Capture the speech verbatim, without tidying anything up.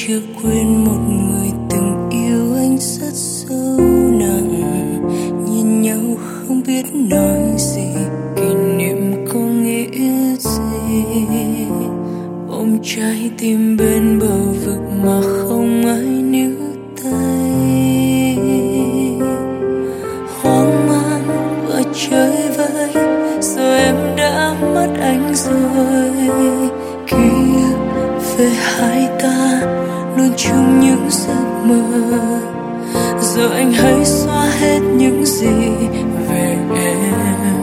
chưa quên một người từng yêu anh rất sâu nặng. Nhìn nhau không biết nói gì, kỷ niệm có nghĩa gì. Ôm trái tim bên bờ vực mà không ai níu tay. Hoang mang và chơi vơi, rồi em đã mất anh rồi. Ký ức về hai ta luôn chung những giấc mơ. Giờ anh hãy xóa hết những gì về em.